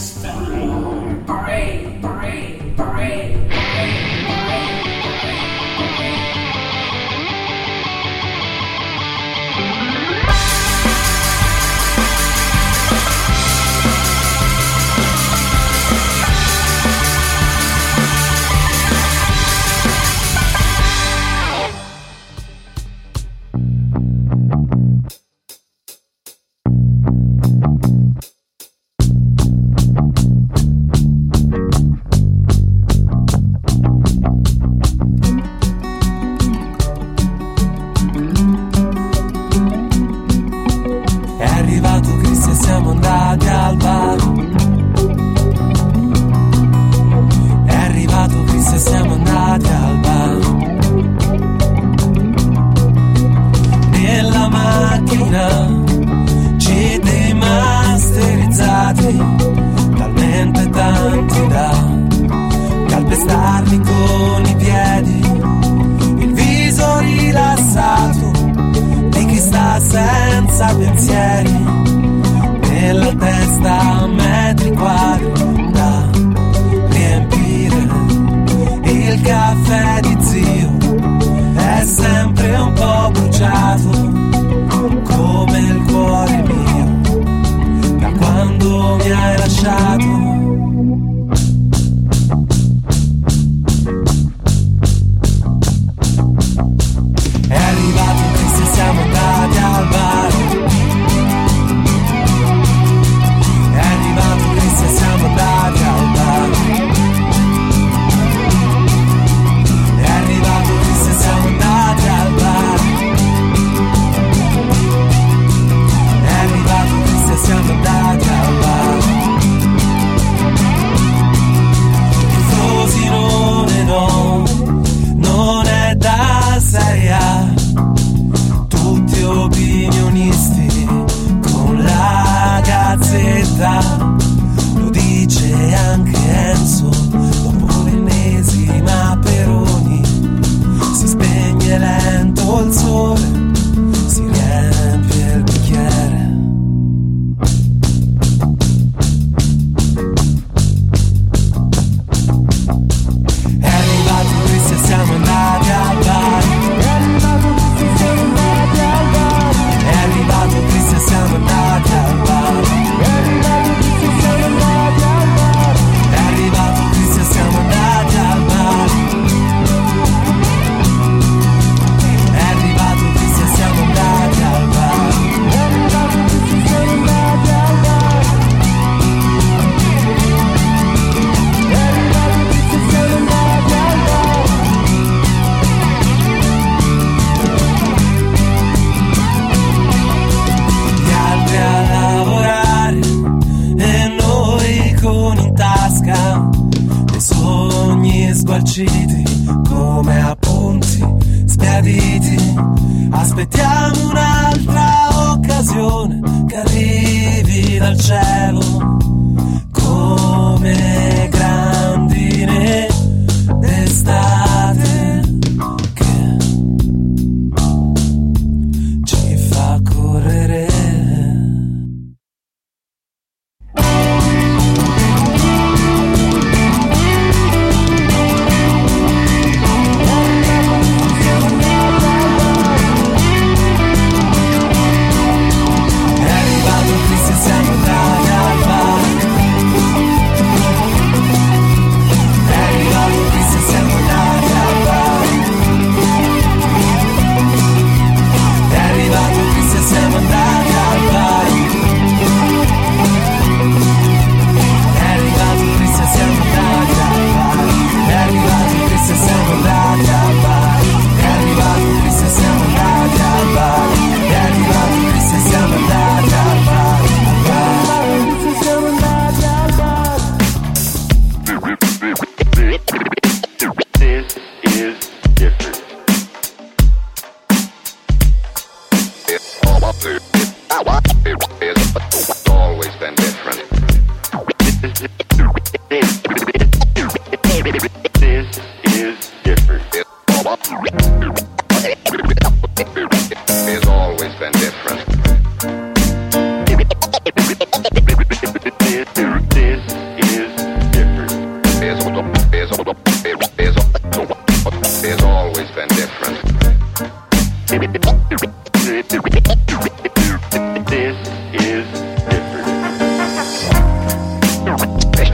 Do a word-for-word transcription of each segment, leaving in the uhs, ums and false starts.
È arrivato Cristo e siamo andati al bar.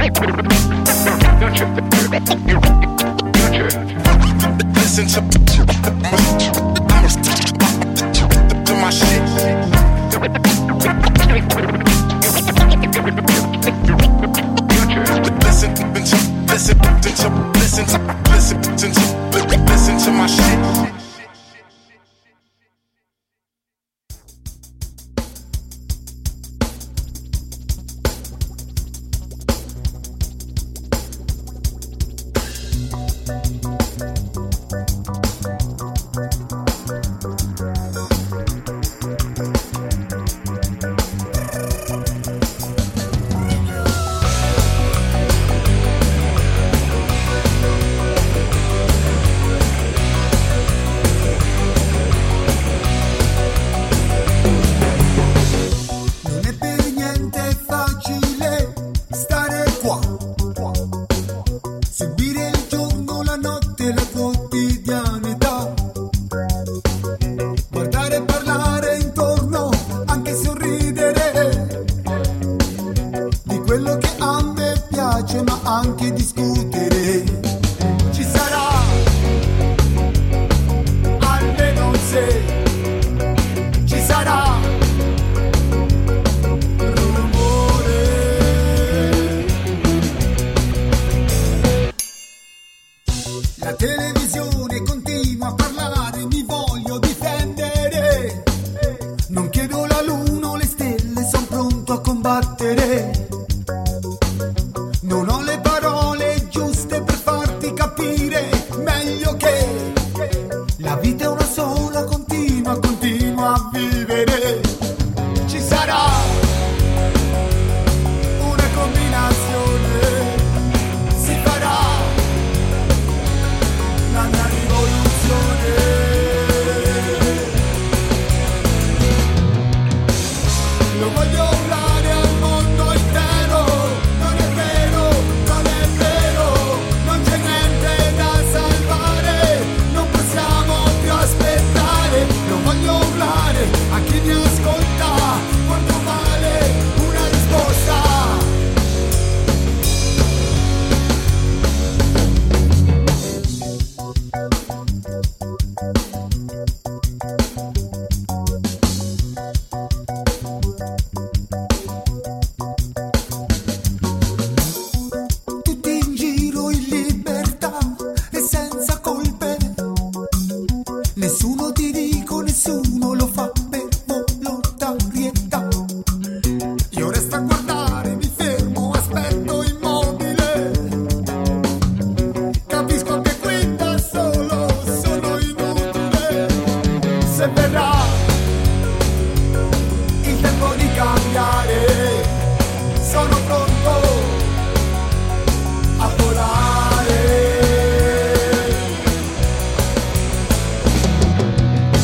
Listen to, to my shit. Listen, listen, listen, listen, listen, listen, listen, listen to my shit.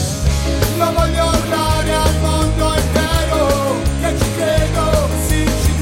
Voglio urlare al mondo intero che ci credo, sì, ci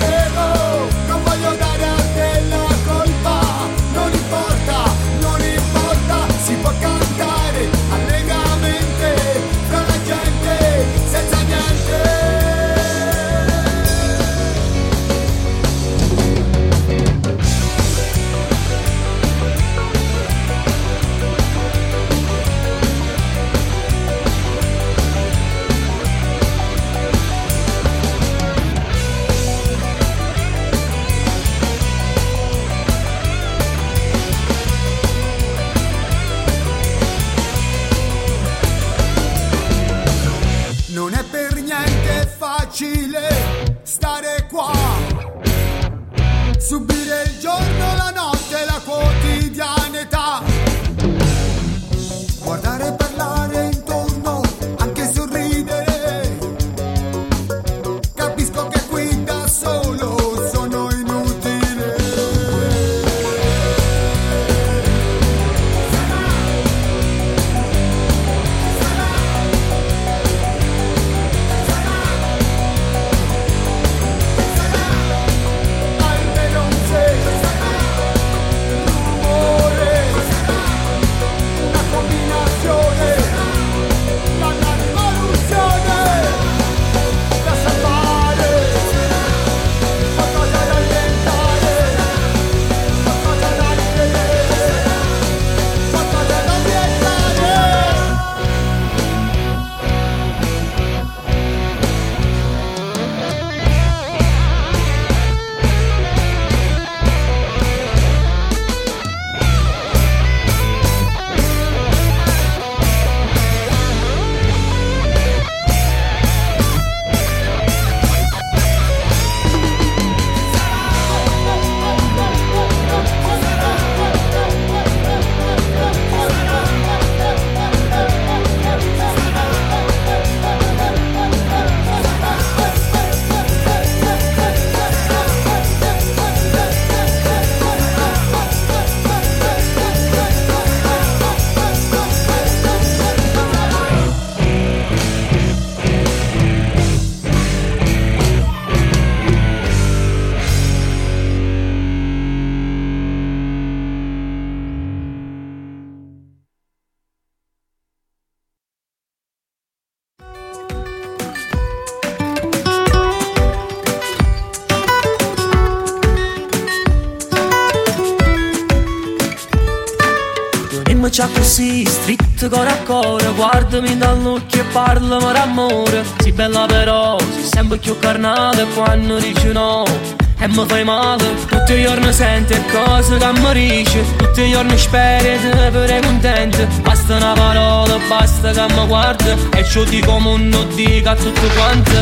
c'ha così, stretto cuore a cuore, guardami dall'occhio e parlami d'amore. Sei bella però, sei sempre più carnale quando dici no e mi fai male. Tutti i giorni senti cose che mi dici, tutti i giorni speri e te pure contento. Basta una parola, basta che mi guarda e ciò dico come non dica a tutti quanti.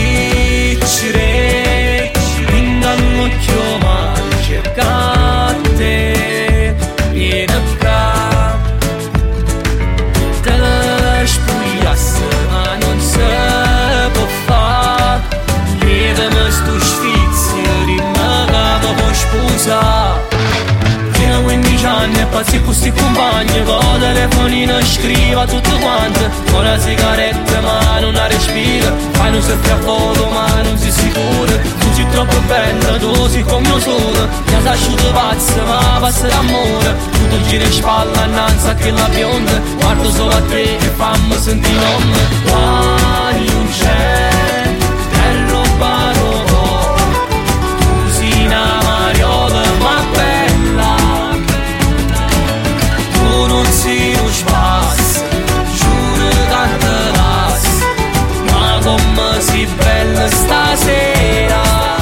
Piccire, in dall'occhio ma cercate, vieni qua. Te la spogliasse ma non si può fare. Chiedemi sto sfizio, dimmi che può sposare. Fino a quindici anni e pazzi con sti compagni, con telefonino scriva tutto quanto. Con una sigaretta ma non la respira, fai un selfie a foto ma non si sicura. Tu sei troppo bella, tu sei come io sono. Mi sei asciutto pazzo ma passa d'amore. Tu ti giri in spalla innanzi a quella bionda. Guardo solo a te e fammi sentire nome. Quali non c'è, è rubato. Tu sei una mariola ma bella. Tu non sei uno spasso, giuro che te lascio. Ma come sei bella stasera.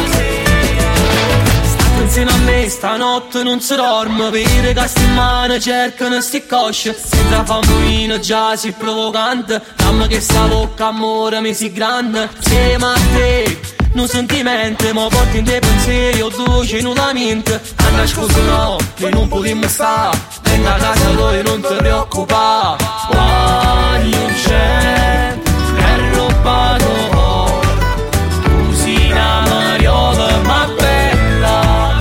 State insieme a me stanotte non si dorme. Per che sti in mano cercano sti cosce. Senza famolino già si provocante. Dammi che sta bocca amore mi si grande. Insieme a te non sentimento, ma porti in dei pensieri o dolci in una mente. Anna scusa no, noi non potremmo stare. Venga a casa noi non ti preoccupare. Quando c'è, è rubato. Tu sei una mariola ma bella.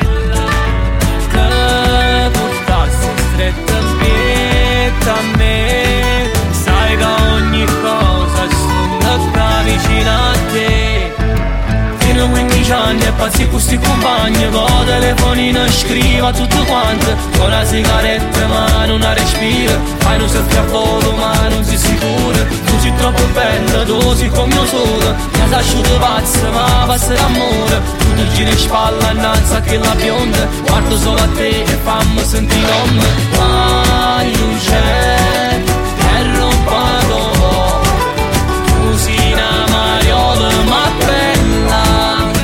Te portassi stretta pietta a me. Sai che ogni cosa sono qua vicino a te. quindici anni e pazzi con sti compagni, con telefonino scriva tutto quanto. Con una sigaretta ma non la respira, fai un selfie a foto ma non si sicura. Tu sei troppo bella, tu sei come io sono. Mi sei asciutto pazzo ma passa d'amore. Tu ti giri in spalla innanzi a quella bionda. Guardo solo a te e fammi sentire nome. Quando non c'è, è rubato. Tu sei una mariola ma bella.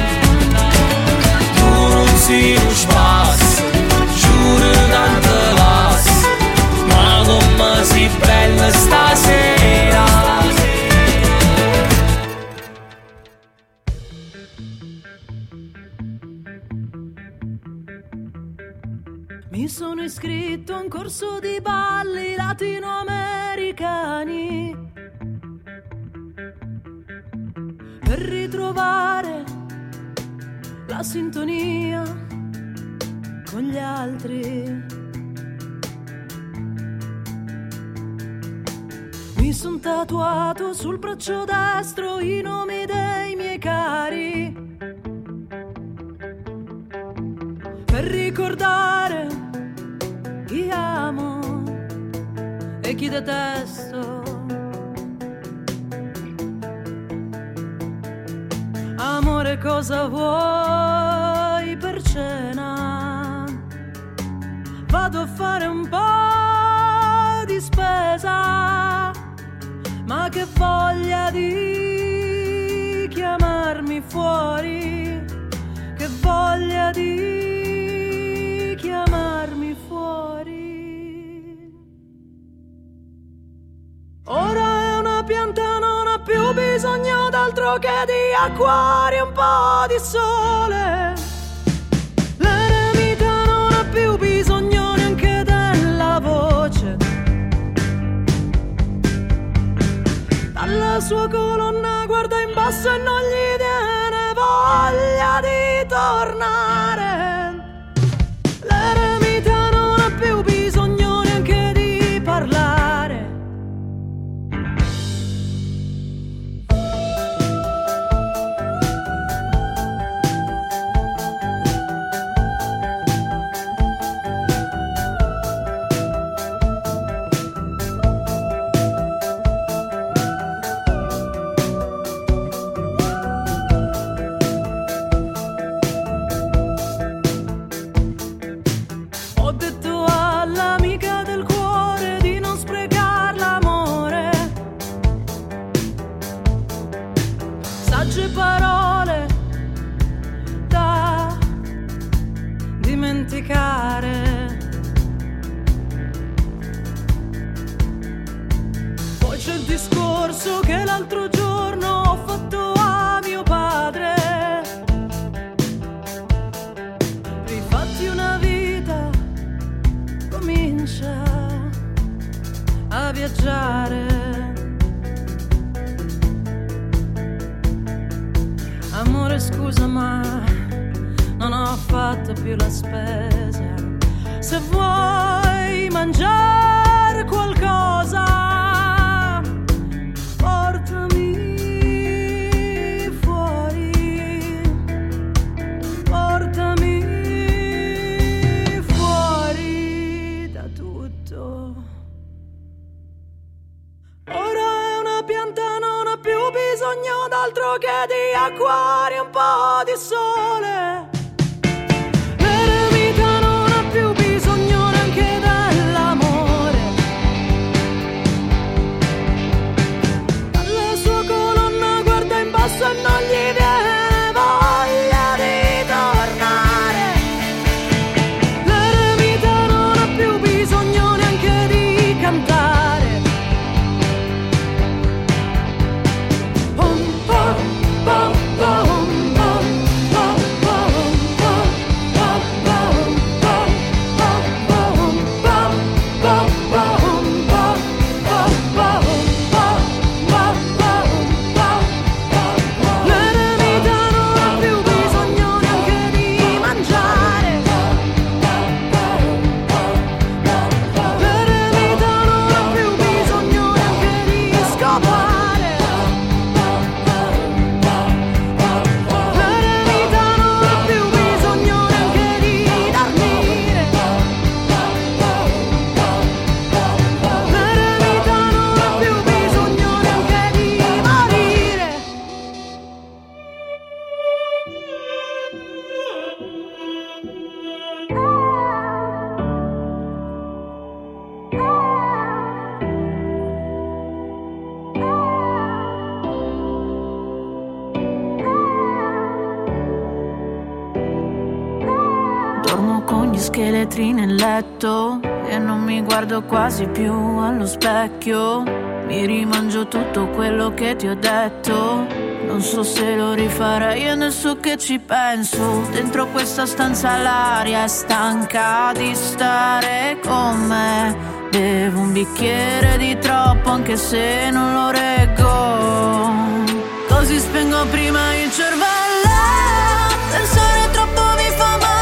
Sì, non spasso, giuro che te lascio. Ma come sei bella stasera. Mi sono iscritto a un corso di balli latinoamericani per ritrovare la sintonia con gli altri. Mi son tatuato sul braccio destro i nomi dei miei cari per ricordare chi amo e chi detesto. Amore, cosa vuoi per cena? Vado a fare un po' di spesa, ma che voglia di chiamarmi fuori, che voglia di chiamarmi fuori. Ora è una pianta, non ha più bisogno d'altro che di acqua e un po' di sole. L'eremita non ha più bisogno neanche della voce. Dalla sua colonna guarda in basso e non gli viene voglia di tornare. L'eremita non ha più bisogno neanche di parlare. dimenticare. Poi c'è il discorso che l'altro giorno ho fatto a mio padre. Rifatti una vita, comincia a viaggiare. Amore, scusa, ma non ho fatto più la spesa. Se vuoi mangiare qualcosa, portami fuori, portami fuori da tutto. Ora è una pianta, non ha più bisogno d'altro che di acqua e un po' di sole. L'eremita non ha più bisogno neanche dell'amore. Dalla sua colonna guarda in basso e non gli viene voglia di tornare. L'eremita non ha più bisogno neanche di cantare. Pom pom pom pom. Scheletri nel letto e non mi guardo quasi più allo specchio. Mi rimangio tutto quello che ti ho detto. Non so se lo rifarei adesso che ci penso. Dentro questa stanza l'aria è stanca di stare con me. Bevo un bicchiere di troppo anche se non lo reggo. Così spengo prima il cervello. Pensare troppo mi fa male.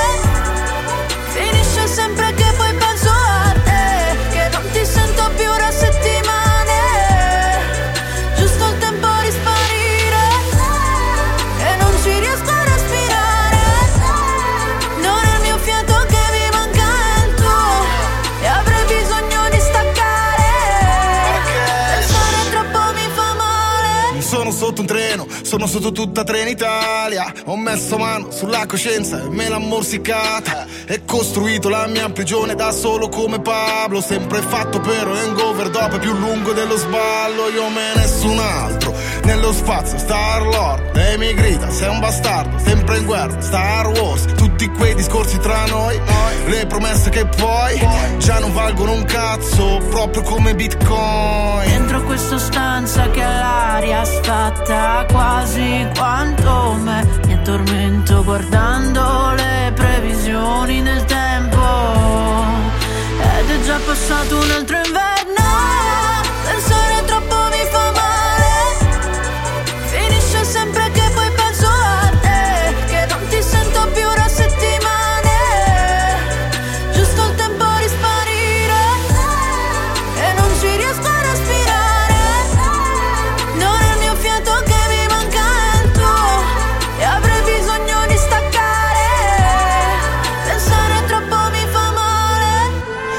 Sempre che poi penso a te, che non ti sento più da settimane. Giusto il tempo di sparire e non ci riesco a respirare. Non è il mio fiato che mi manca, è il tuo, e avrei bisogno di staccare. Pensare troppo mi fa male. Non sono sotto un treno, sono sotto tutta Trenitalia. Ho messo mano sulla coscienza e me l'ha morsicata. E costruito la mia prigione da solo come Pablo. Sempre fatto per hangover, dopo è più lungo dello sballo. Io me nessun altro, nello spazio Star Lord. Lei mi grida, sei un bastardo, sempre in guerra Star Wars. Tutti quei discorsi tra noi, le promesse che poi già non valgono un cazzo, proprio come Bitcoin. Dentro questa stanza che l'aria sfatta quasi quanto me. Mi addormento guardando le previsioni del tempo. Ed è già passato un altro inverno. Pensare troppo mi fa male. Finisce sempre che poi penso a te, che non ti sento più da settimane. Giusto il tempo di sparire e non ci riesco a respirare. Non è il mio fiato che mi manca, è il tuo, e avrei bisogno di staccare. Pensare troppo mi fa male.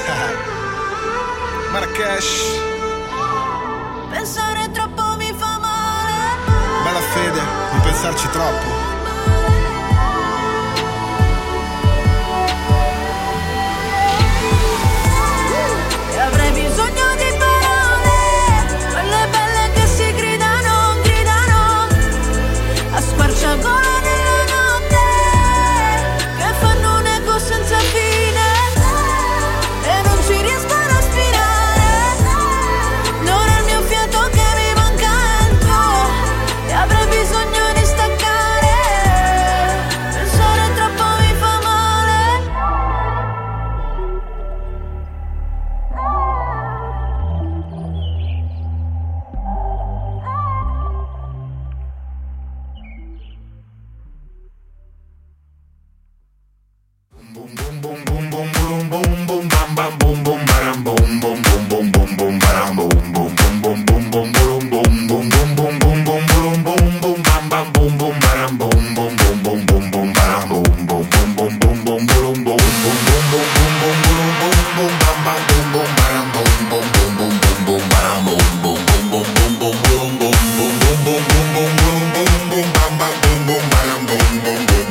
Marrakesh. Pensare troppo mi fa male. Bella fede, non pensarci troppo. E avrei bisogno di parole, quelle belle che si gridano, gridano a squarciagola nella notte, che fanno un eco senza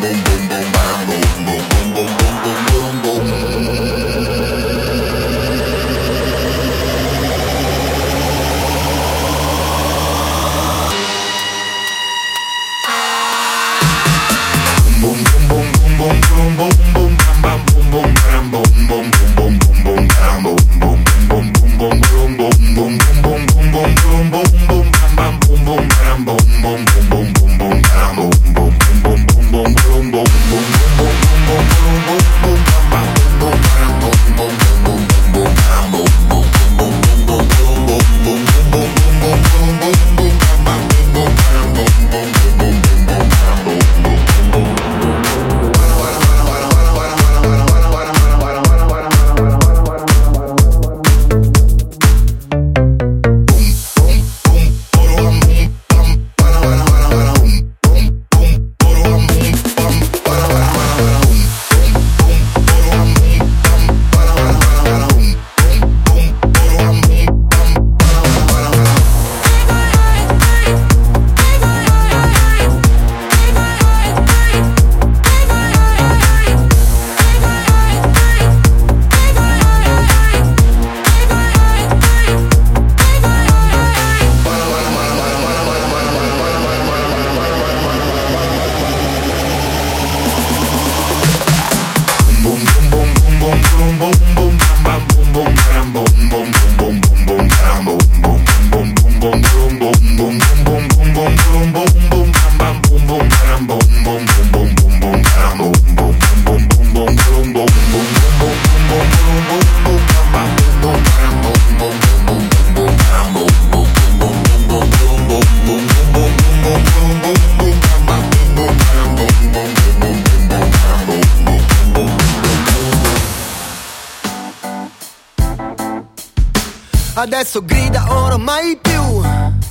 Adesso grida ora mai più,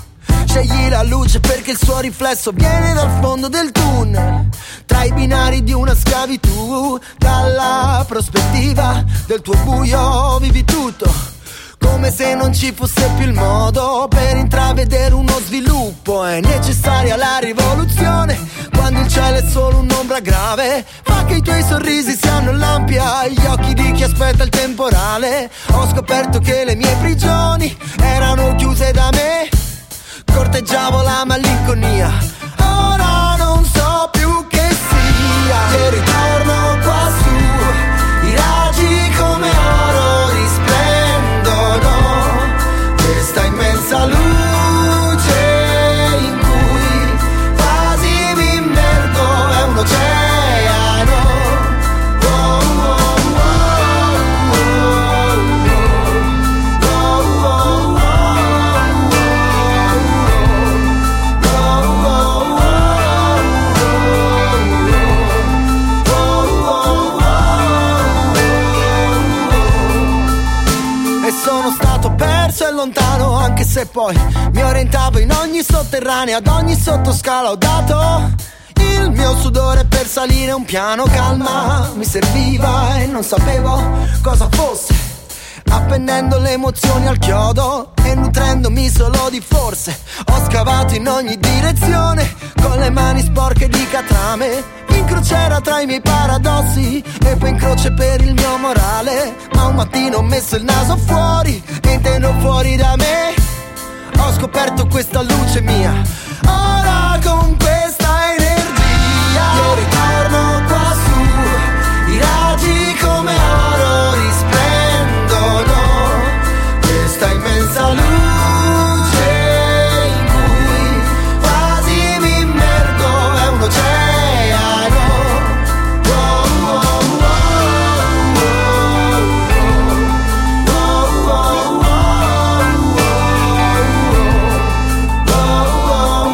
scegli la luce perché il suo riflesso viene dal fondo del tunnel, tra i binari di una schiavitù. Dalla prospettiva del tuo buio vivi tutto, come se non ci fosse più il modo per intravedere uno sviluppo. È necessaria la rivoluzione quando il cielo è solo un'ombra grave. Fa che i tuoi sorrisi siano l'ampia, gli occhi di chi aspetta il temporale. Ho scoperto che le mie prigioni erano chiuse da me, corteggiavo la malinconia. Ora non so più che sia, e ritorno quassù, i raggi come oro risplendono, questa immensa luce in cui quasi mi immergo è un oceano. Oh, oh, oh, oh, oh, oh, oh, e sono stato perso e lontano, anche se poi mi orientavo in ogni sotterranea, ad ogni sottoscala ho dato il mio sudore per salire un piano. Calma mi serviva e non sapevo cosa fosse, appendendo le emozioni al chiodo e nutrendomi solo di forse. Ho scavato in ogni direzione con le mani sporche di catrame, in crociera tra i miei paradossi e poi in croce per il mio morale. Ma un mattino ho messo il naso fuori e intendo fuori da me, ho scoperto questa luce mia. Ora con questa energia io ritorno quassù, i raggi come oro risplendono, questa immensa luce in cui quasi mi immergo è un oceano. Oh, oh, oh, oh, oh, oh, oh, oh, oh, oh, oh.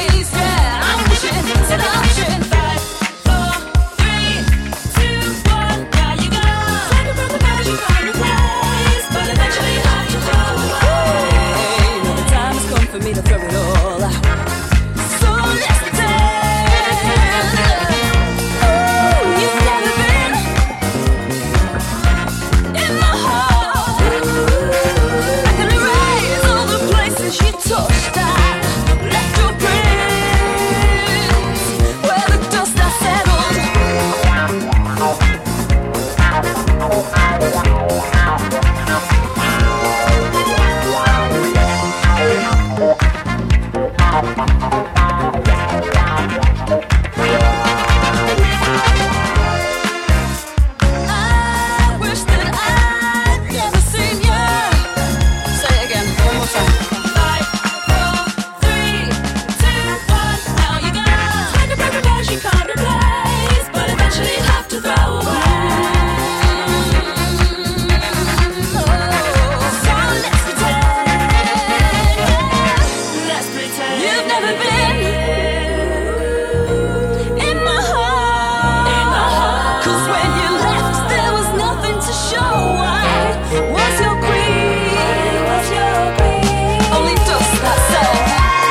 place, yeah. I'm wishing it's an option. Five, four, three, two, one. Now you go. Like a breath of magic on your place, but eventually you have to throw away. Now the time has come for me to throw it all out. So let's dance. Oh, you've never been in my heart. I can erase all the places you touched. I left your prints where the dust has settled. I wish that I'd never seen you. Say again, one more time. Five, four, three, two, one. Now you go. Like a breath of magic can't replace, but eventually you have to throw away. So let's pretend, let's pretend you've never been in my heart. In my heart. 'Cause when you left, there was nothing to show. I was your queen, was your queen. Only dust that settled.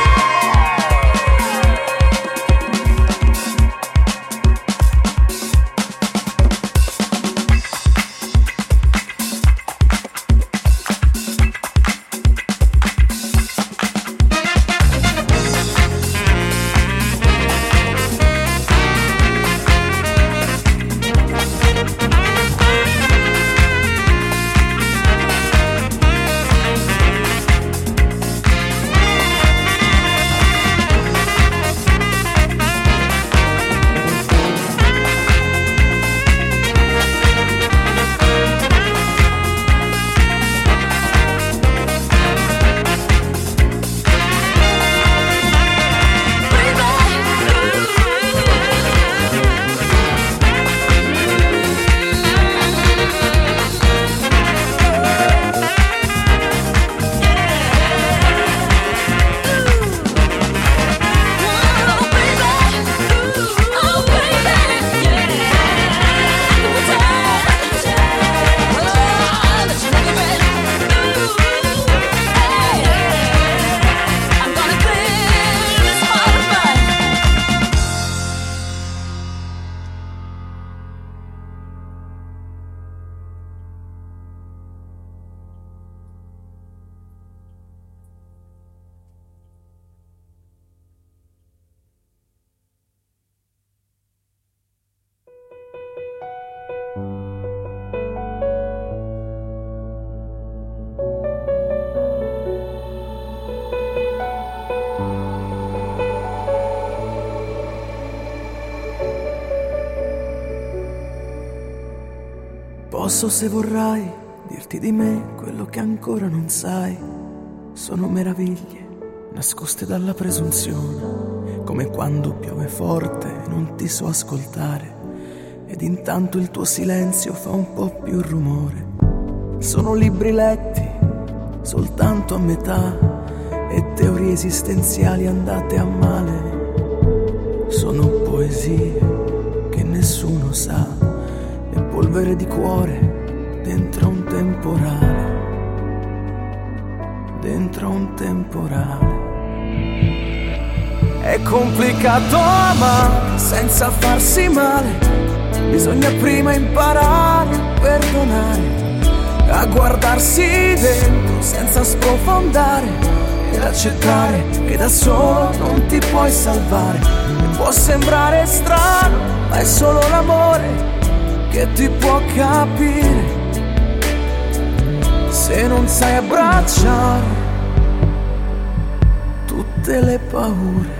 Posso, se vorrai, dirti di me quello che ancora non sai. Sono meraviglie nascoste dalla presunzione, come quando piove forte e non ti so ascoltare, ed intanto il tuo silenzio fa un po' più rumore. Sono libri letti soltanto a metà e teorie esistenziali andate a male. Sono poesie che nessuno sa, e polvere di cuore dentro un temporale, dentro un temporale. È complicato amare senza farsi male, bisogna prima imparare a perdonare, a guardarsi dentro senza sprofondare ed accettare che da solo non ti puoi salvare. E può sembrare strano, ma è solo l'amore che ti può capire se non sai abbracciare tutte le paure.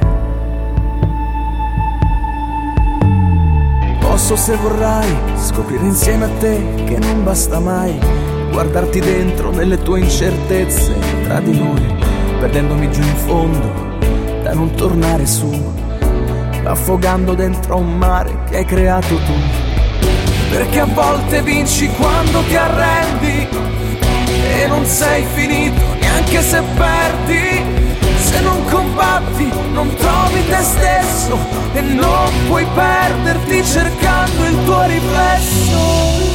Posso, se vorrai, scoprire insieme a te che non basta mai guardarti dentro nelle tue incertezze tra di noi, perdendomi giù in fondo da non tornare su, affogando dentro un mare che hai creato tu. Perché a volte vinci quando ti arrendi e non sei finito neanche se perdi. Se non combatti non trovi te stesso e non puoi perderti cercando il tuo riflesso.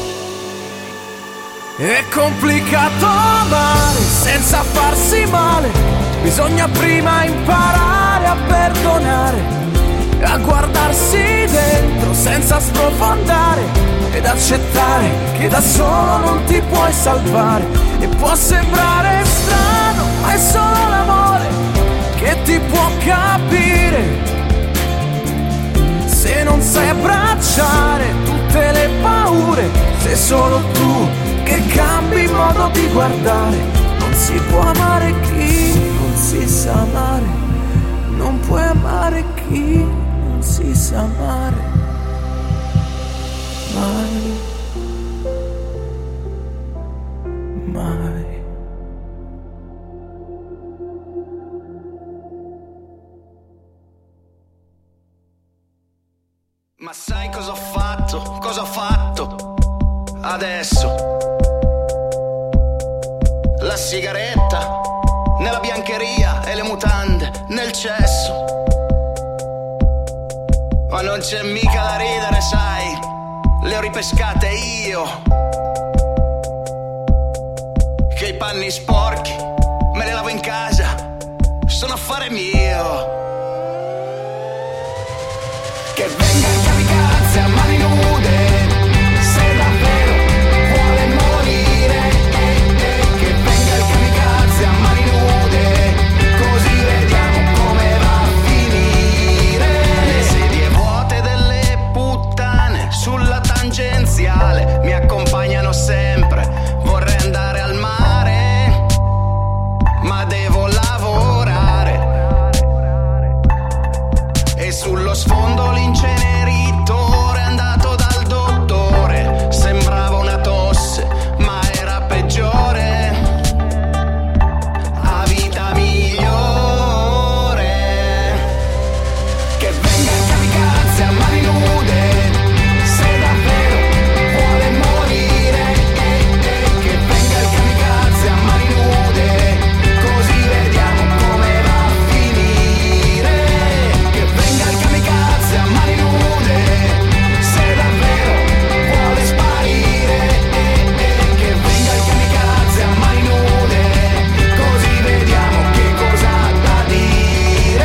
È complicato amare senza farsi male, bisogna prima imparare a perdonare, a guardarsi dentro senza sprofondare ed accettare che da solo non ti puoi salvare. E può sembrare strano, ma è solo l'amore che ti può capire. Se non sai abbracciare tutte le paure, sei solo tu che cambi modo di guardare. Non si può amare chi non si sa amare, non puoi amare chi non si sa amare. Mai, mai. Ma sai cosa ho fatto? Cosa ho fatto? Adesso la sigaretta nella biancheria e le mutande nel cesso. Ma non c'è mica da ridere, sai, le ho ripescate io. Che i panni sporchi me li lavo in casa, sono affare mio. Che venga il kamikaze a mani nude, se davvero vuole morire, eh, eh. Che venga il kamikaze a mani nude, così vediamo come va a finire. Le sedie vuote delle puttane sulla tangenziale mi accompagnano sempre, vorrei andare al mare, ma devo lavorare. E sullo sfondo l'inceneritore è andato dal dottore, sembrava una tosse ma era peggiore, a vita migliore. Che venga il kamikaze a mani nude, se davvero vuole morire, eh, eh. Che venga il kamikaze a mani nude, così vediamo come va a finire. Che venga il kamikaze a mani nude, se davvero vuole sparire, eh, eh. Che venga il kamikaze a mani nude, così vediamo che cosa ha da dire.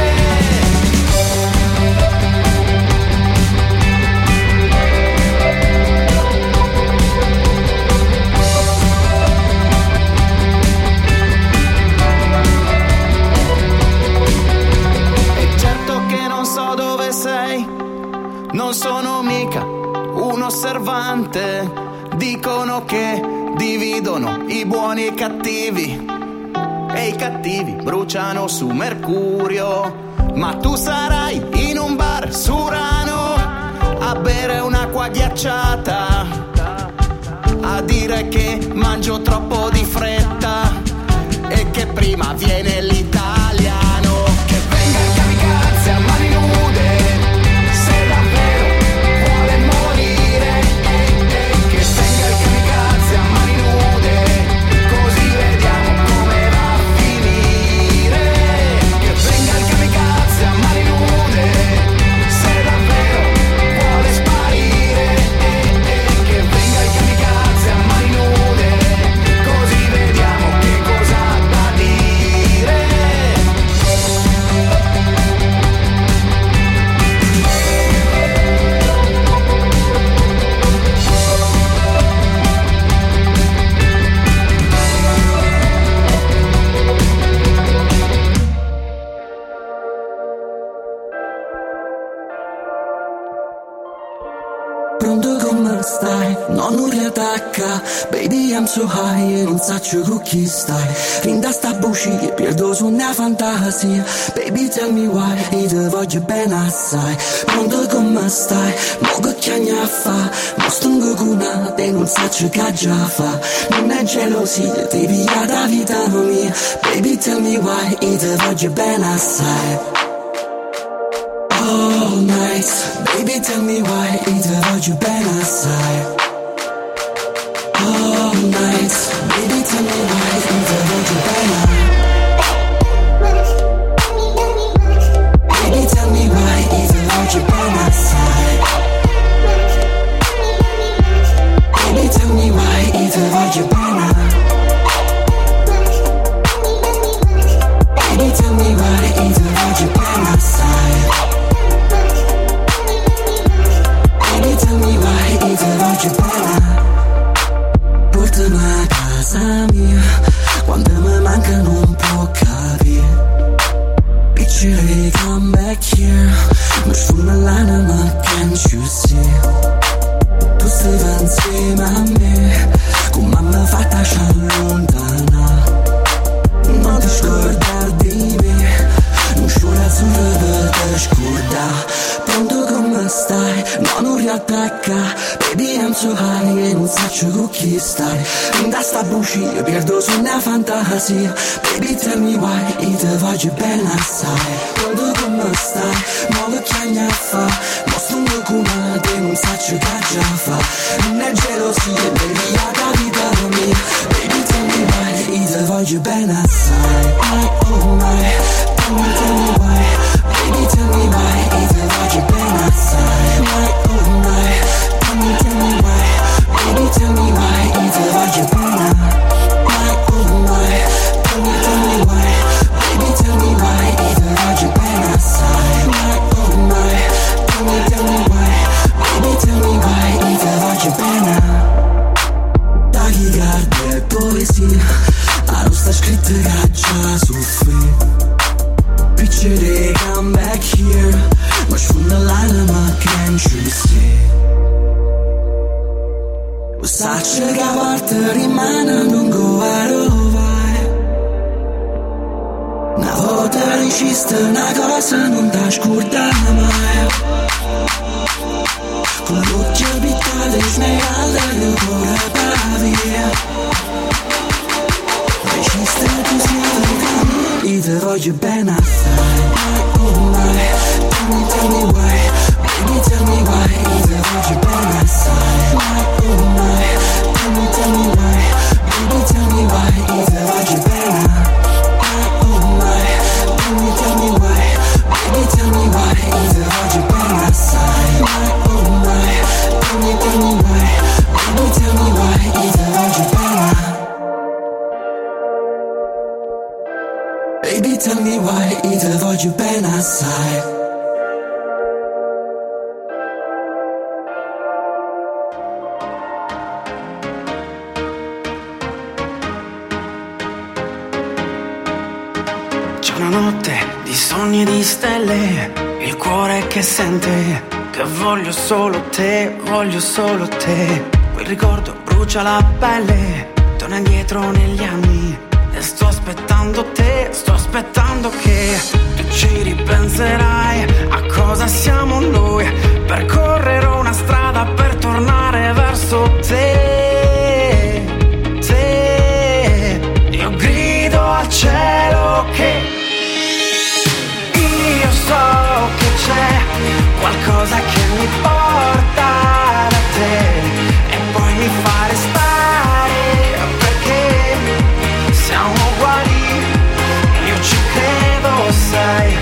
E certo che non so dove sei, non sono mica un osservante. Dicono che dividono i buoni e i cattivi, e i cattivi bruciano su Mercurio. Ma tu sarai in un bar su Urano a bere un'acqua ghiacciata, a dire che mangio troppo di fretta e che prima viene l'italiano. Che venga il kamikaze a mani nude, se davvero vuole morire, eh, eh. Che venga il kamikaze a mani nude, così vediamo come va a finire. Che venga il kamikaze a mani nude, se davvero vuole sparire, eh, eh. Che venga il kamikaze a mani nude, così vediamo che cosa ha da dire. Pronto come stai? No, non riattacca. Baby, I'm so high e non saccio con chi stai. Rinda sta buccia, perdo su una fantasia. Baby, tell me why, io te voglio bene assai. Pronto come stai? Mo che chiagna fa? Mo stungo con una te non saccio che già fa. Non è gelosia, ti via da vita mia. Baby, tell me why, io te voglio bene assai. All night, baby, tell me why, io te voglio bene assai. All night, baby, tell me why, io te voglio bene. come back here. Mă spun la mă, can't you see? Tu stai insieme a me, cum m-am fatta așa lontana. Non ti scordar di me, non sciura azzurra per te scorda. Pronto come stai? No, non riattacca. Baby I'm so high e non saccio con chi stai. Da sta bucia perdo su una fantasia. Baby tell me why, io te voglio bene assai. Pronto come stai? No lo chiami a fa. Ma stungo come te non saccio che già fa. Non è gelosia, baby la vita mia. Baby tell me why, io te voglio bene assai. My oh my, tell me, tell me why. Baby tell me why, io te voglio bene assai. My oh my, tell me, tell me why. Baby tell me why, io te voglio bene. My oh my, tell me, tell me why. Baby tell me why, io te voglio bene assai. My oh my, tell me, tell me why. Baby tell me why, io te voglio bene. Tachicardia e poesia, a non sta scritto che già soffri. Picture come back here, ma sfonda l'anima, can't you see? Lo saccio che a volte rimane non go vai. Una volta riusciste una cosa non ti scorda mai. Con l'occhio pittato e smeralda il cuore va via. Resiste tu sei, io te voglio bene assai. Oh my, tell me, tell me why. Baby tell me why, io te voglio bene assai. Oh my, tell me, tell me why. Baby tell me why, io te voglio bene. Oh my, tell me, tell me why. Baby tell me why, io te voglio bene assai. Oh my, tell me, tell me why. Baby tell me why, io te voglio bene. Baby tell me why, io te voglio bene assai. C'è una notte di sogni e di stelle, il cuore che sente che voglio solo te, voglio solo te. Quel ricordo brucia la pelle, torna indietro negli anni. E sto aspettando te, sto aspettando che tu ci ripenserai a cosa siamo noi. Percorrerò una strada per tornare verso te, te. Io grido al cielo che io so che c'è qualcosa che mi porta da te e poi mi fa restare perché siamo uguali, io ci credo, sai.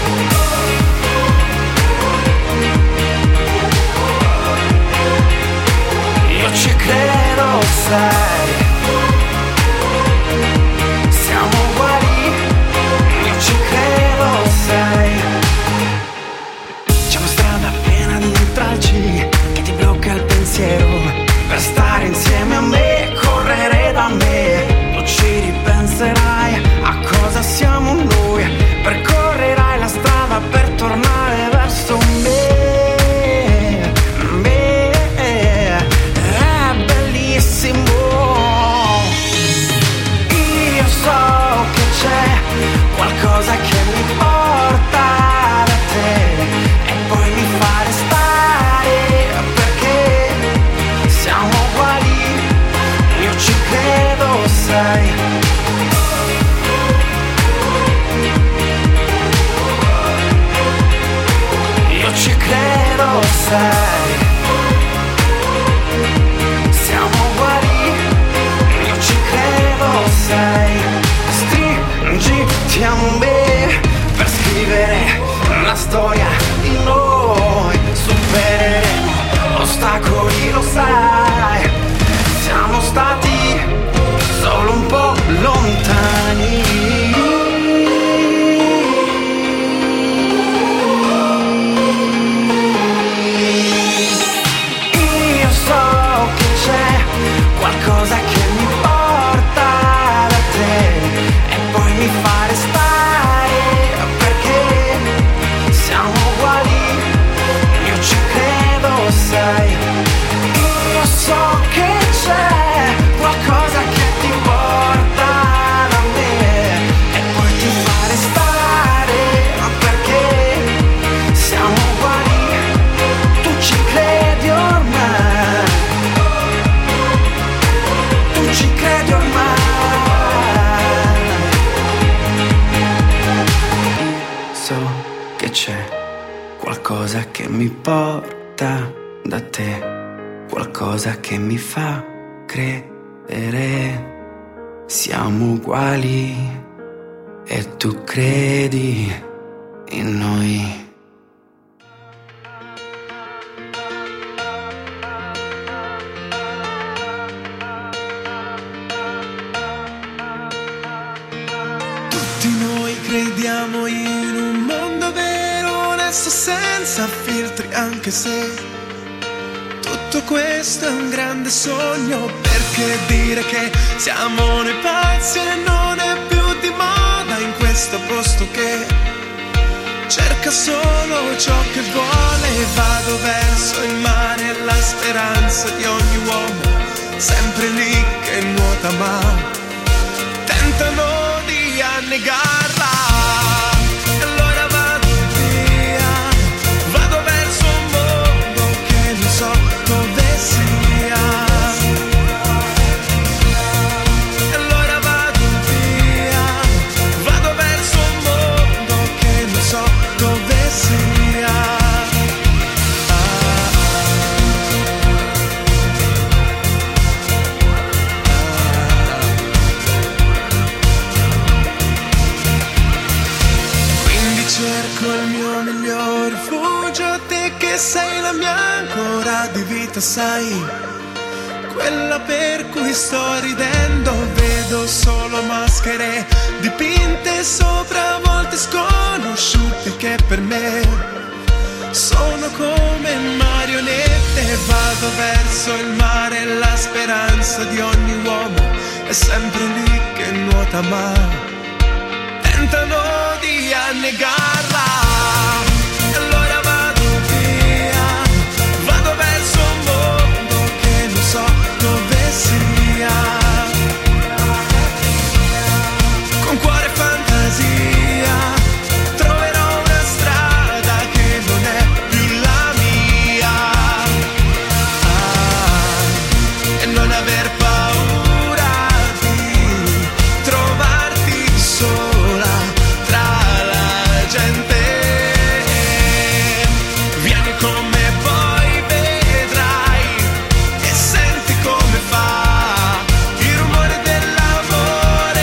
Io ci credo, sai. Siamo uguali, io ci credo, sai. C'è una strada piena di intralci che ti blocca il pensiero. Per stare insieme a me, correre da me. Ci ripenserai a cosa siamo noi. Percorrerai la strada per tornare verso me, me. È bellissimo. Io so che c'è qualcosa che mi porta da te e poi mi fa restare perché siamo uguali, io ci credo, sai. Io ci credo, sai. Siamo uguali, io ci credo, sai. Stringiti a me per scrivere la storia di noi. Supereremo ostacoli, lo sai. Siamo stati solo un po' lontani. Io so che c'è qualcosa che mi porta da te e poi mi fa restare perché qualcosa che mi porta da te, qualcosa che mi fa credere siamo uguali e tu credi in noi. Crediamo in un mondo vero, onesto, senza filtri, anche se tutto questo è un grande sogno. Perché dire che siamo noi pazzi e non è più di moda in questo posto che cerca solo ciò che vuole. Vado verso il mare e la speranza di ogni uomo, sempre lì che nuota ma tentano di annegarla. E allora vado via, vado verso un mondo che non so dove sia. E allora vado via, vado verso un mondo che non so dove sia. Cerco il mio miglior rifugio, te che sei la mia ancora di vita, sai, quella per cui sto ridendo. Vedo solo maschere dipinte sopra volte sconosciute che per me sono come marionette. Vado verso il mare e la speranza di ogni uomo è sempre lì che nuota ma tentano di annegarla. E allora vado via, vado verso un mondo che non so dove sia. Con cuore e fantasia troverò una strada che non è più la mia. Ah, e non aver paura di trovarti sola tra la gente. Vieni con me poi vedrai e senti come fa il rumore dell'amore.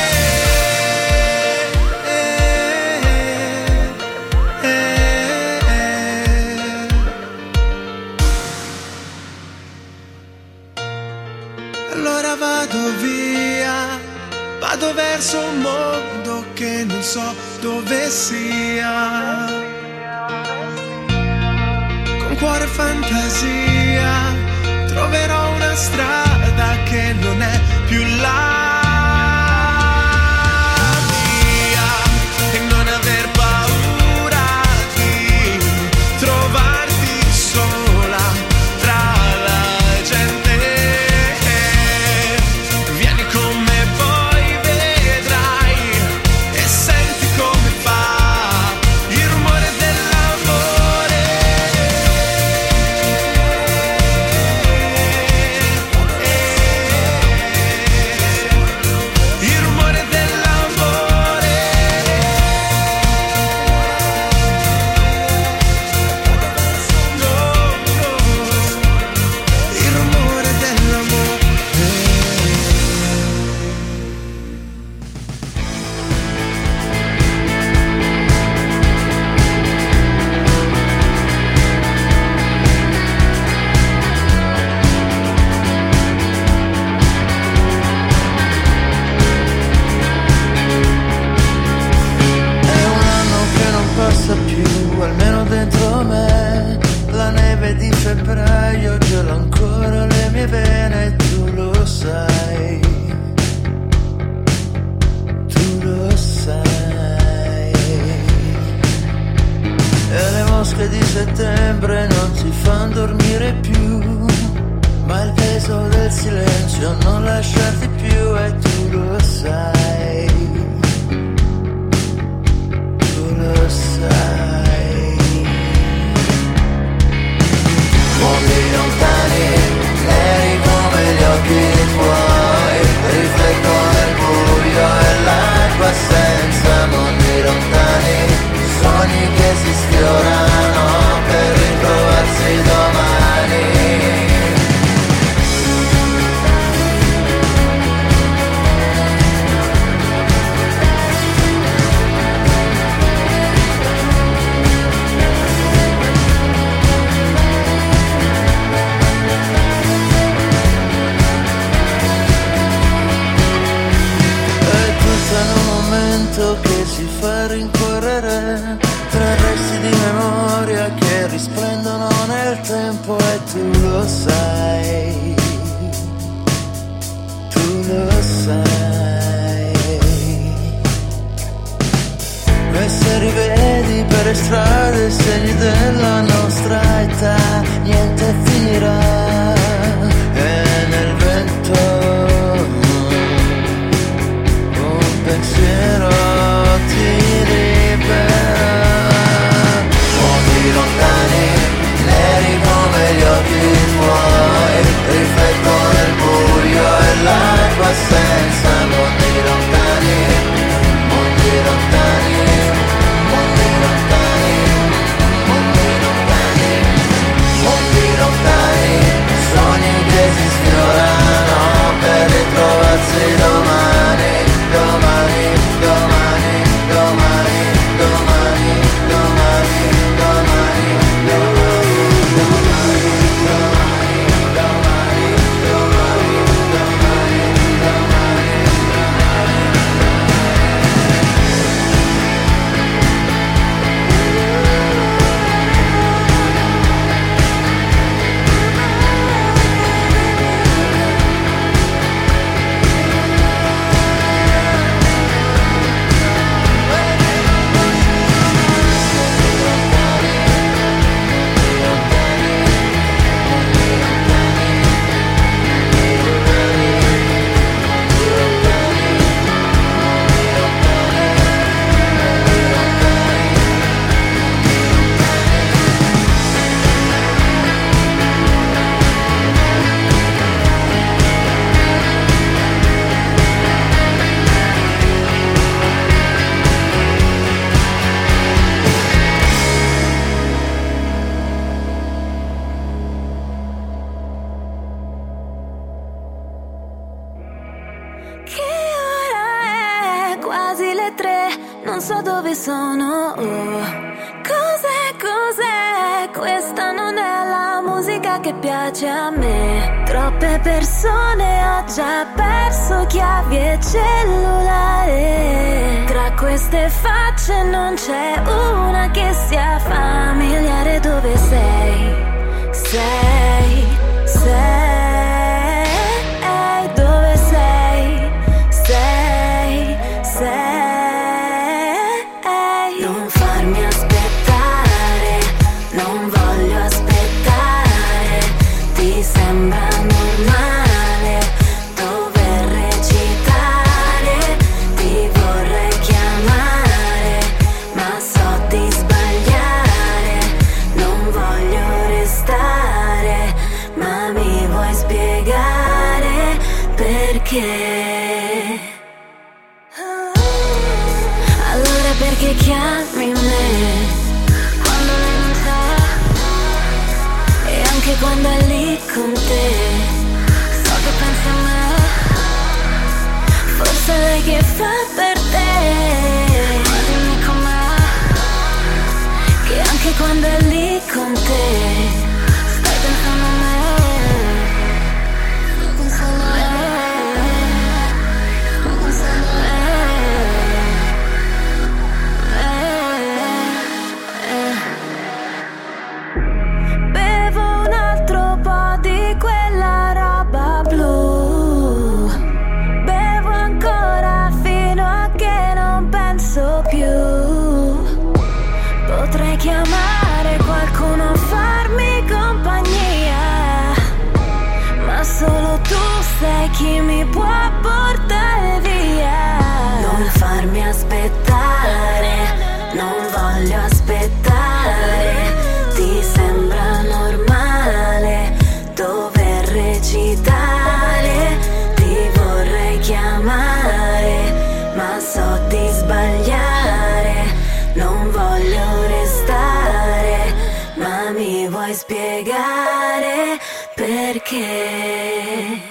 Allora vado via, vado verso un mondo che non so dove sia. Con cuore e fantasia troverò una strada che non è più la mia. E non aver paura di trovarti sola tra la gente. Vieni con me poi vedrai e senti come fa il rumore dell'amore. Il rumore dell'amore. No, no, il rumore dell'amore. È un anno che non passa più, almeno dentro me. La neve di febbraio gela ancora le mie vene e tu lo sai. Tu lo sai. E le mosche di settembre non ti fanno dormire più, ma il peso del silenzio non lasciarti più e tu lo sai. Tu lo sai. Mondi lontani, neri come gli occhi tuoi, riflettono nel buio e l'acqua senza. Mondi lontani, sogni che si sfiorano splendono nel tempo e tu lo sai, tu lo sai. E se rivedi per le strade segni della nostra età, niente finirà e nel vento un pensiero ti libera. Mondi lontani, neri come gli occhi tuoi, rifletto nel buio e l'acqua senza. Mondi lontani, mondi lontani, mondi lontani, mondi lontani, mondi lontani, sogni che si sfiorano per ritrovarsi domani, domani, domani, domani, domani, domani, domani, domani, domani, domani, domani, domani, domani, Che ora è quasi le tre, non so dove sono. Oh. Cos'è, cos'è? Questa non è la musica che piace a me. Troppe persone, ho già perso chiavi e cellulare. Tra queste facce non c'è una che sia familiare. Dove sei? Sei, sei. Dove sei? Sei, sei. Non farmi aspettare, non voglio aspettare. Ti sembra normale dover recitare? Ti vorrei chiamare, ma so di sbagliare. Non voglio restare, ma mi vuoi spiegare perché? Allora perché chiami me quando lei non c'è e anche quando è lì con te? So che pensi a me, forse è lei che fa per te. Ma dimmi com'è, che anche quando è lì con te stai pensando a me. Sto pensando a me. Sto pensando a me. Bevo un altro po' di quella roba blu. Bevo ancora fino a che non penso più. Potrei chiamare qualcuno a farmi compagnia, ma solo tu sei chi mi può portare via. Non farmi aspettare, non voglio aspettare. Ti sembra normale dover recitare? Ti vorrei chiamare, ma so di sbagliare. Non voglio restare, ma mi vuoi spiegare perché?